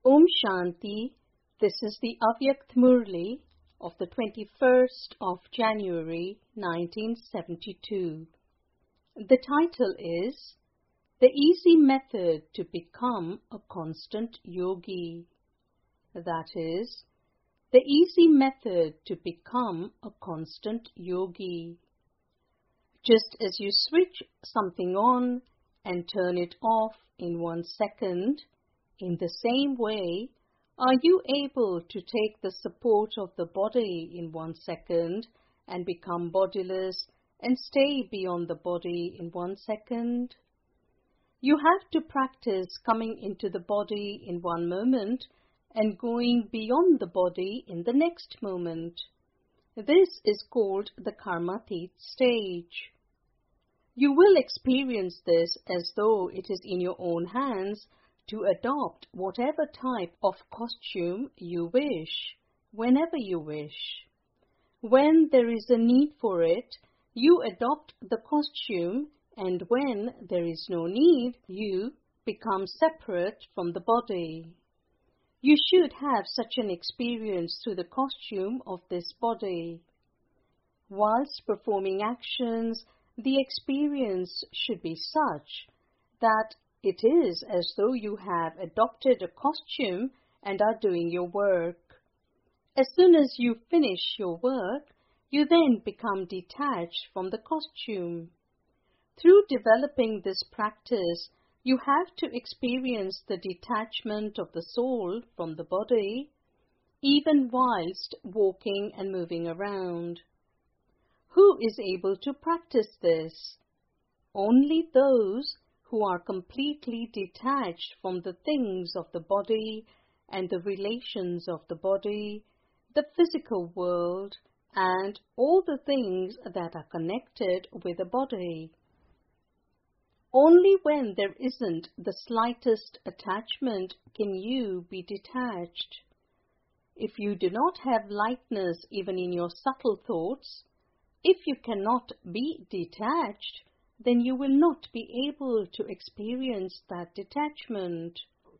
Om Shanti. This is the Avyakt Murli of the 21st of January 1972. The title is The Easy Method to Become a Constant Yogi. That is, the easy method to become a constant yogi. Just as you switch something on and turn it off in 1 second, in the same way, are you able to take the support of the body in 1 second and become bodiless and stay beyond the body in 1 second? You have to practice coming into the body in 1 moment and going beyond the body in the next moment. This is called the Karmatit stage. You will experience this as though it is in your own hands to adopt whatever type of costume you wish, whenever you wish. When there is a need for it, you adopt the costume, and when there is no need, you become separate from the body. You should have such an experience through the costume of this body. Whilst performing actions, the experience should be such that it is as though you have adopted a costume and are doing your work. As soon as you finish your work, you then become detached from the costume. Through developing this practice, you have to experience the detachment of the soul from the body, even whilst walking and moving around. Who is able to practice this? Only those who are completely detached from the things of the body and the relations of the body, the physical world, and all the things that are connected with the body. Only when there isn't the slightest attachment can you be detached. If you do not have lightness even in your subtle thoughts, if you cannot be detached, then you will not be able to experience that detachment.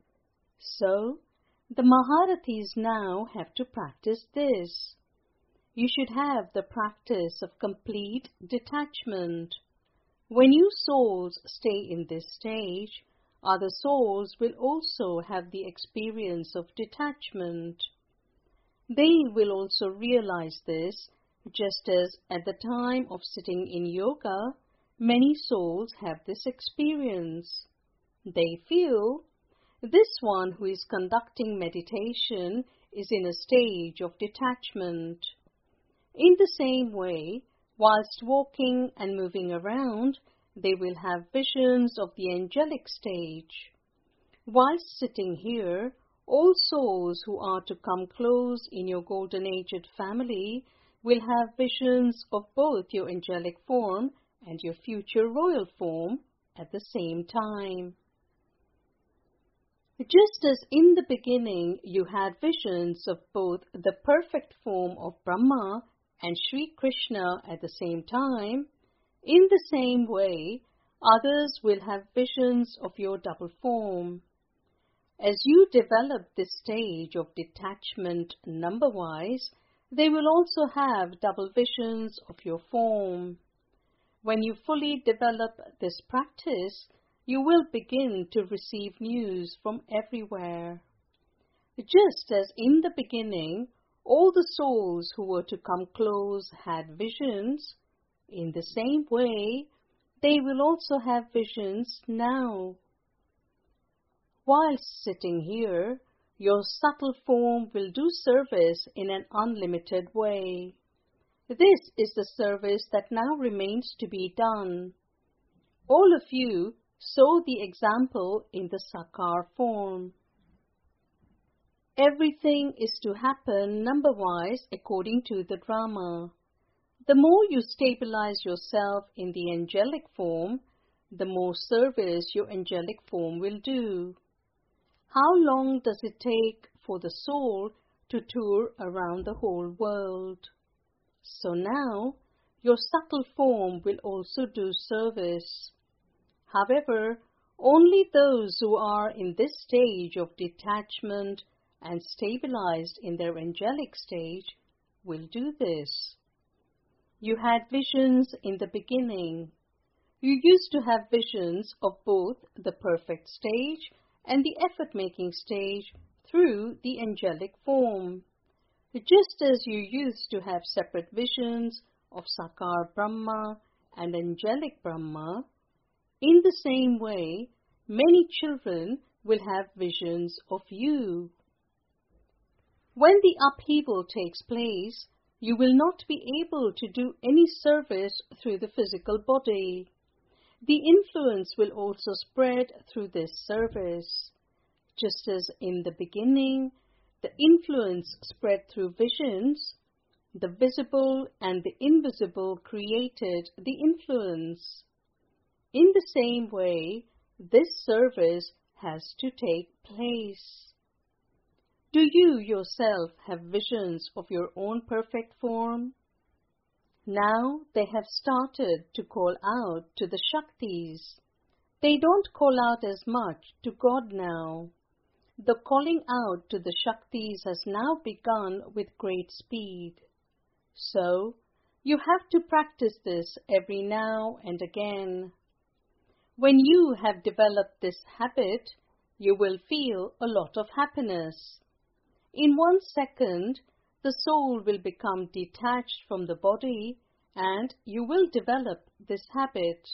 So, the Maharathis now have to practice this. You should have the practice of complete detachment. When you souls stay in this stage, other souls will also have the experience of detachment. They will also realize this, just as at the time of sitting in yoga, many souls have this experience. They feel, this one who is conducting meditation is in a stage of detachment. In the same way, whilst walking and moving around, they will have visions of the angelic stage. Whilst sitting here, all souls who are to come close in your golden-aged family will have visions of both your angelic form and your future royal form at the same time. Just as in the beginning you had visions of both the perfect form of Brahma and Sri Krishna at the same time, in the same way, others will have visions of your double form. As you develop this stage of detachment number-wise, they will also have double visions of your form. When you fully develop this practice, you will begin to receive news from everywhere. Just as in the beginning, all the souls who were to come close had visions, in the same way, they will also have visions now. Whilst sitting here, your subtle form will do service in an unlimited way. This is the service that now remains to be done. All of you saw the example in the Sakar form. Everything is to happen number-wise according to the drama. The more you stabilize yourself in the angelic form, the more service your angelic form will do. How long does it take for the soul to tour around the whole world? So now, your subtle form will also do service. However, Only those who are in this stage of detachment and stabilized in their angelic stage will do this. You had visions in the beginning. You used to have visions of both the perfect stage and the effort-making stage through the angelic form. Just as you used to have separate visions of Sakar Brahma and angelic Brahma, in the same way, many children will have visions of you. When the upheaval takes place, you will not be able to do any service through the physical body. The influence will also spread through this service. Just as in the beginning, the influence spread through visions, the visible and the invisible created the influence. In the same way, this service has to take place. Do you yourself have visions of your own perfect form? Now they have started to call out to the Shaktis. They don't call out as much to God now. The calling out to the Shaktis has now begun with great speed. So, you have to practice this every now and again. When you have developed this habit, you will feel a lot of happiness. In 1 second, the soul will become detached from the body and you will develop this habit.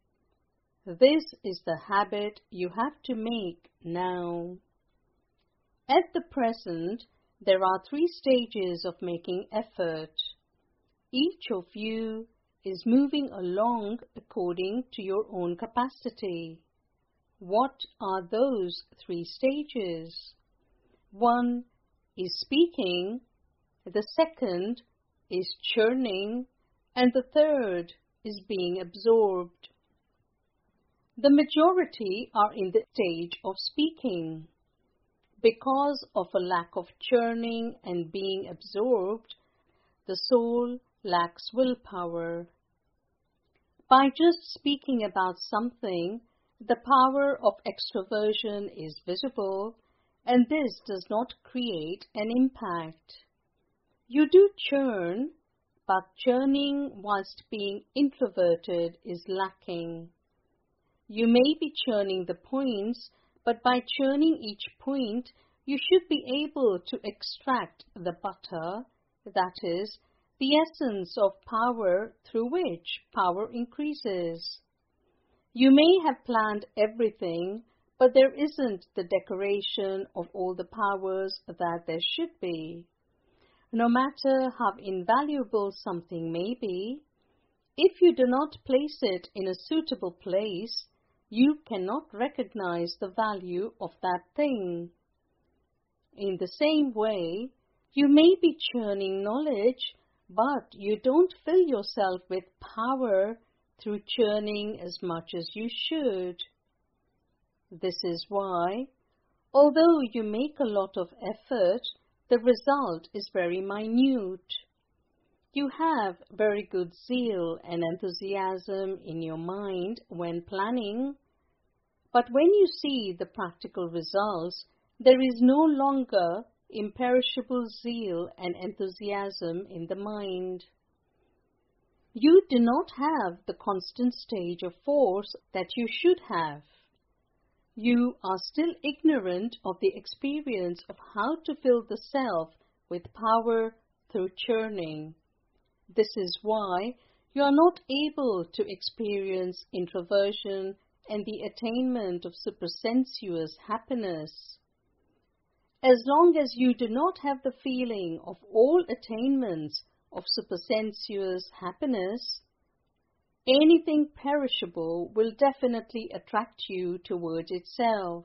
This is the habit you have to make now. At the present, there are 3 stages of making effort. Each of you is moving along according to your own capacity. What are those 3 stages? 1 is speaking, the second is churning, and the third is being absorbed. The majority are in the stage of speaking. Because of a lack of churning and being absorbed, the soul lacks willpower. By just speaking about something, the power of extroversion is visible, and this does not create an impact. You do churn, but churning whilst being introverted is lacking. You may be churning the points, but by churning each point, you should be able to extract the butter, that is, the essence of power through which power increases. You may have planned everything, but there isn't the decoration of all the powers that there should be. No matter how invaluable something may be, if you do not place it in a suitable place, you cannot recognize the value of that thing. In the same way, you may be churning knowledge, but you don't fill yourself with power through churning as much as you should. This is why, although you make a lot of effort, the result is very minute. You have very good zeal and enthusiasm in your mind when planning, but when you see the practical results, there is no longer imperishable zeal and enthusiasm in the mind. You do not have the constant stage of force that you should have. You are still ignorant of the experience of how to fill the self with power through churning. This is why you are not able to experience introversion and the attainment of supersensuous happiness. As long as you do not have the feeling of all attainments of supersensuous happiness, anything perishable will definitely attract you towards itself.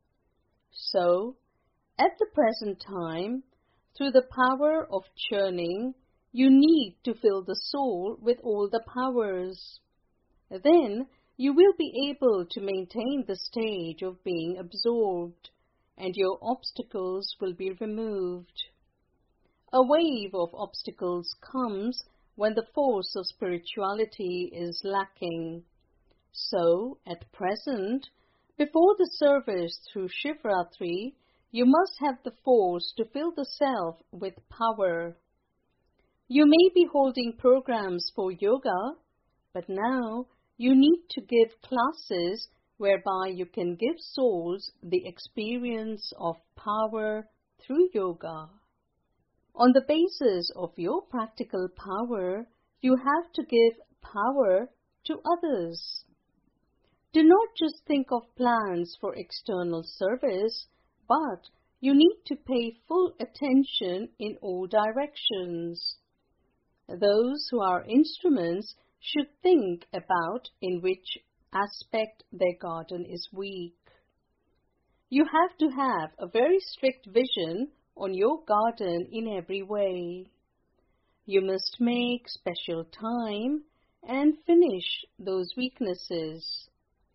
So, at the present time, through the power of churning, you need to fill the soul with all the powers. Then, you will be able to maintain the stage of being absorbed, and your obstacles will be removed. A wave of obstacles comes when the force of spirituality is lacking. So, at present, Before the service through Shivratri, you must have the force to fill the self with power. You may be holding programs for yoga, but now you need to give classes whereby you can give souls the experience of power through yoga. On the basis of your practical power, you have to give power to others. Do not just think of plans for external service, but you need to pay full attention in all directions. Those who are instruments should think about in which aspect their garden is weak. You have to have a very strict vision on your garden in every way. You must make special time and finish those weaknesses.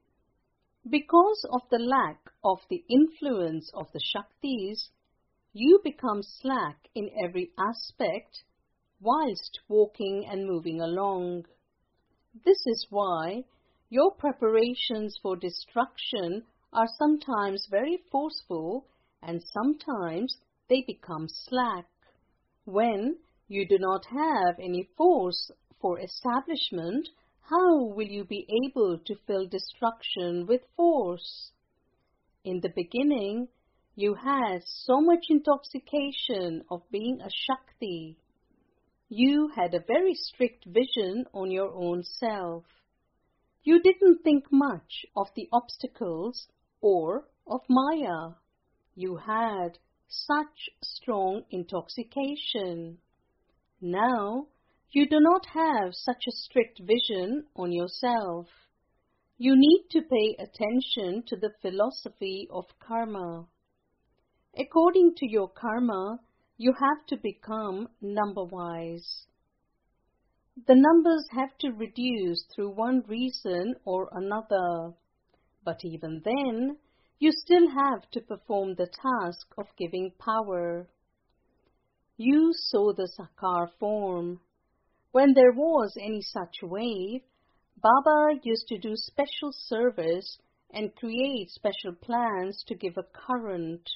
Because of the lack of the influence of the Shaktis, you become slack in every aspect whilst walking and moving along. This is why your preparations for destruction are sometimes very forceful and sometimes they become slack. When you do not have any force for establishment, how will you be able to fill destruction with force? In the beginning, you had so much intoxication of being a Shakti. You had a very strict vision on your own self. You didn't think much of the obstacles or of Maya. You had such strong intoxication. Now, you do not have such a strict vision on yourself. You need to pay attention to the philosophy of karma. According to your karma, you have to become number-wise. The numbers have to reduce through one reason or another. But even then, you still have to perform the task of giving power. You saw the Sakar form. When there was any such wave, Baba used to do special service and create special plans to give a current.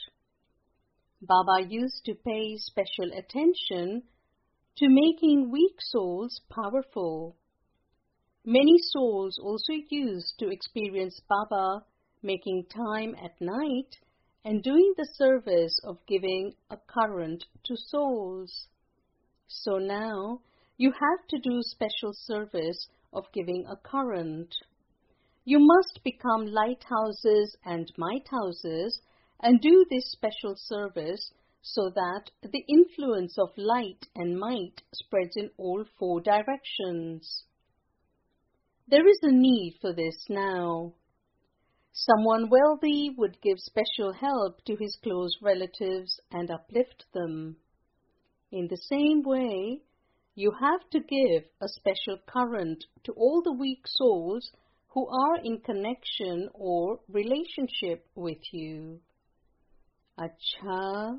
Baba used to pay special attention to making weak souls powerful. Many souls also used to experience Baba making time at night and doing the service of giving a current to souls. So now you have to do special service of giving a current. You must become lighthouses and mighthouses and do this special service so that the influence of light and might spreads in all four directions. There is a need for this now. Someone wealthy would give special help to his close relatives and uplift them. In the same way, you have to give a special current to all the weak souls who are in connection or relationship with you. Acha.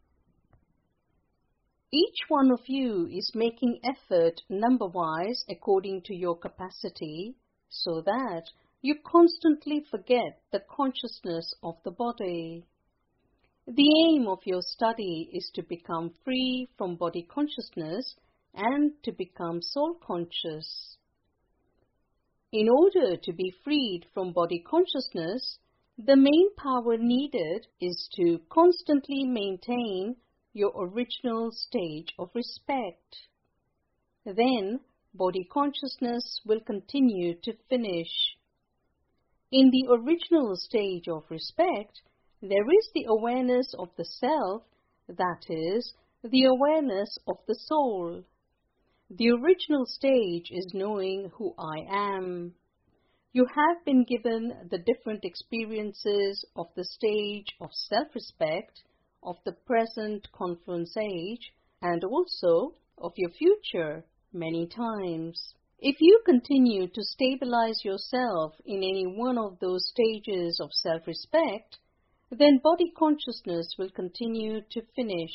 Each one of you is making effort number-wise according to your capacity, so that you constantly forget the consciousness of the body. The aim of your study is to become free from body consciousness and to become soul conscious. In order to be freed from body consciousness, the main power needed is to constantly maintain your original stage of respect. Then, body consciousness will continue to finish. In the original stage of respect, there is the awareness of the self, that is, the awareness of the soul. The original stage is knowing who I am. You have been given the different experiences of the stage of self-respect, of the present confluence age, and also of your future many times. If you continue to stabilize yourself in any one of those stages of self-respect, then body consciousness will continue to finish.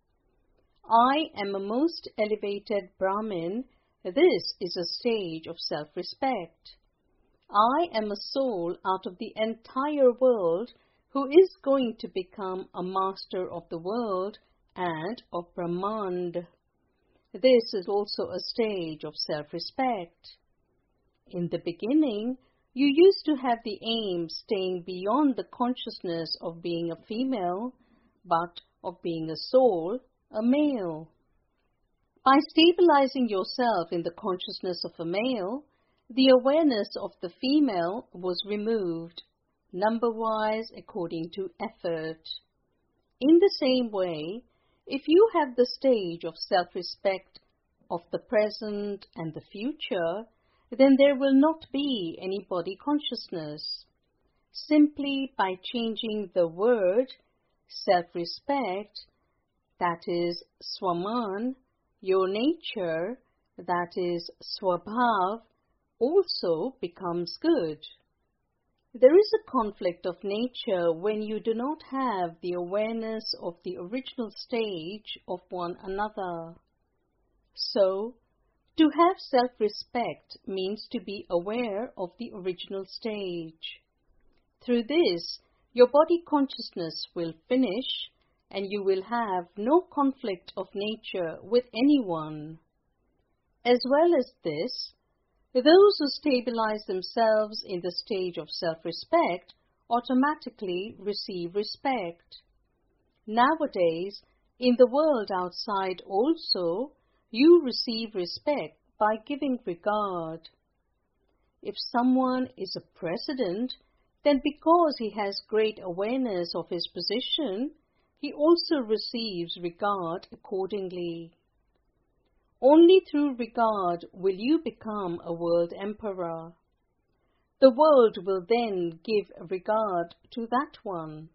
I am a most elevated Brahmin. This is a stage of self-respect. I am a soul out of the entire world who is going to become a master of the world and of Brahmand. This is also a stage of self-respect. In the beginning, you used to have the aim staying beyond the consciousness of being a female, but of being a soul, a male. By stabilizing yourself in the consciousness of a male, the awareness of the female was removed, number-wise according to effort. In the same way, if you have the stage of self-respect of the present and the future, then there will not be any body consciousness. Simply by changing the word self-respect, that is Swaman, your nature, that is Swabhav, also becomes good. There is a conflict of nature when you do not have the awareness of the original stage of one another. So, to have self-respect means to be aware of the original stage. Through this, your body consciousness will finish and you will have no conflict of nature with anyone. As well as this, those who stabilize themselves in the stage of self-respect automatically receive respect. Nowadays, in the world outside also, you receive respect by giving regard. If someone is a president, then because he has great awareness of his position, he also receives regard accordingly. Only through regard will you become a world emperor. The world will then give regard to that one.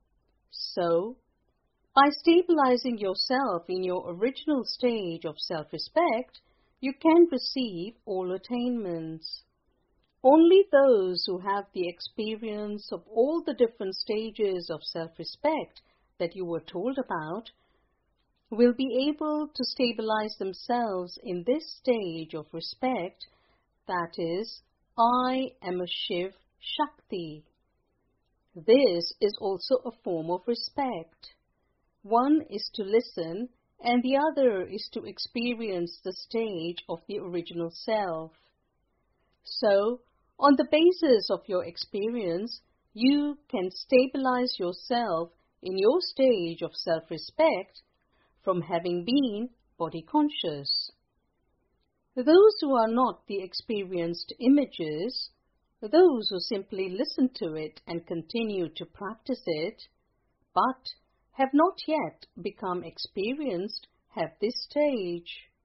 So, by stabilizing yourself in your original stage of self-respect, you can receive all attainments. Only those who have the experience of all the different stages of self-respect that you were told about will be able to stabilize themselves in this stage of respect, that is, I am a Shiv Shakti. This is also a form of respect. One is to listen and the other is to experience the stage of the original self. So, on the basis of your experience, you can stabilize yourself in your stage of self-respect from having been body conscious. Those who are not the experienced images, those who simply listen to it and continue to practice it, but have not yet become experienced, have this stage.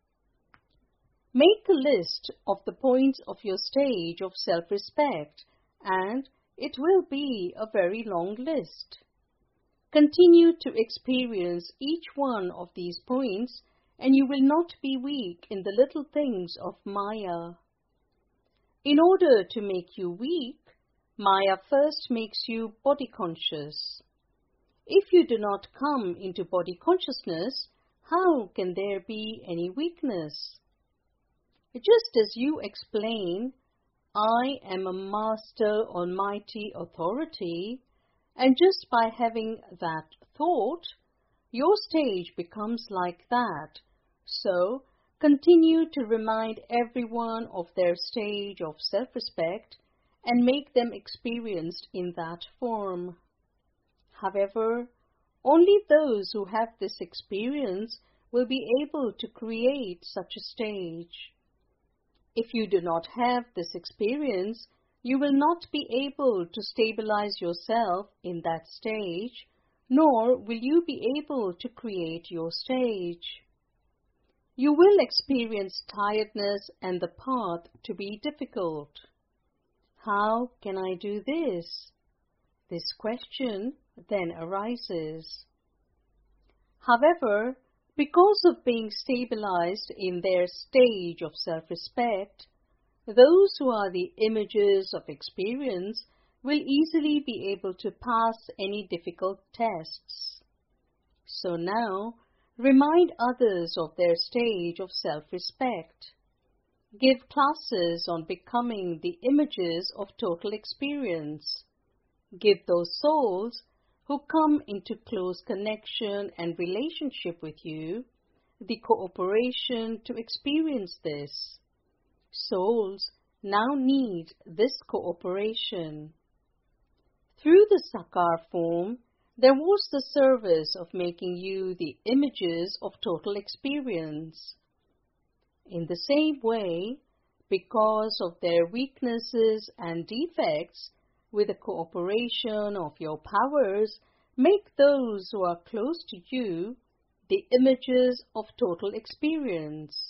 Make a list of the points of your stage of self-respect, and it will be a very long list. Continue to experience each one of these points, and you will not be weak in the little things of Maya. In order to make you weak, Maya first makes you body conscious. If you do not come into body consciousness, how can there be any weakness? Just as you explain, I am a master almighty authority, and just by having that thought, your stage becomes like that. So, continue to remind everyone of their stage of self-respect and make them experienced in that form. However, only those who have this experience will be able to create such a stage. If you do not have this experience, you will not be able to stabilize yourself in that stage, nor will you be able to create your stage. You will experience tiredness and the path to be difficult. How can I do this? This question then arises. However, because of being stabilized in their stage of self-respect, those who are the images of experience will easily be able to pass any difficult tests. So now, remind others of their stage of self-respect. Give classes on becoming the images of total experience. Give those souls who come into close connection and relationship with you the cooperation to experience this. Souls now need this cooperation. Through the Sakar form, there was the service of making you the images of total experience. In the same way, because of their weaknesses and defects, with the cooperation of your powers, make those who are close to you the images of total experience.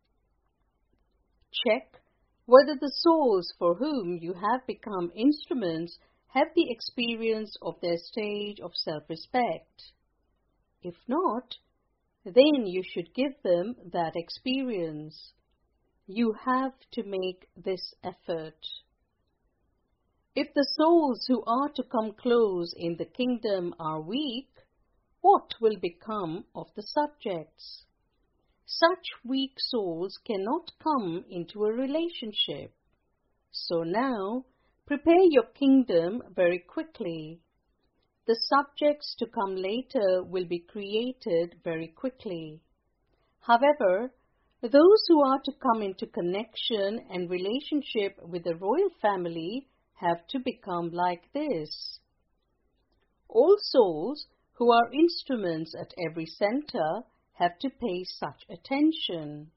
Check whether the souls for whom you have become instruments have the experience of their stage of self-respect. If not, then you should give them that experience. You have to make this effort. If the souls who are to come close in the kingdom are weak, what will become of the subjects? Such weak souls cannot come into a relationship. So now, prepare your kingdom very quickly. The subjects to come later will be created very quickly. However, those who are to come into connection and relationship with the royal family have to become like this. All souls who are instruments at every center have to pay such attention.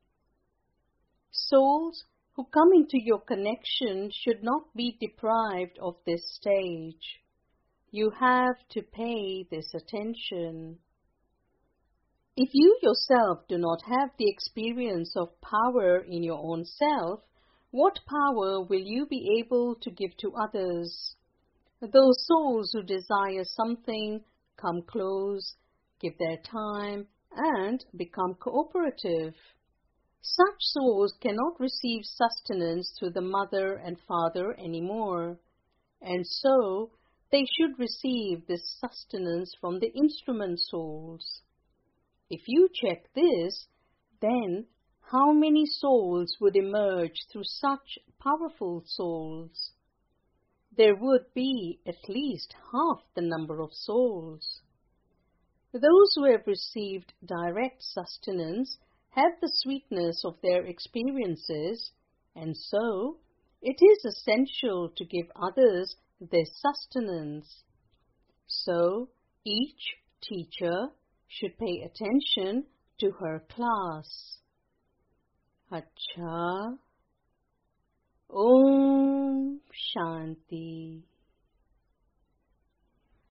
Souls who come into your connection should not be deprived of this stage. You have to pay this attention. If you yourself do not have the experience of power in your own self, what power will you be able to give to others? Those souls who desire something come close, give their time, and become cooperative. Such souls cannot receive sustenance through the mother and father anymore, and so they should receive this sustenance from the instrument souls. If you check this, then how many souls would emerge through such powerful souls? There would be at least half the number of souls. Those who have received direct sustenance have the sweetness of their experiences, and so it is essential to give others their sustenance. So each teacher should pay attention to her class. Acha. Om Shanti.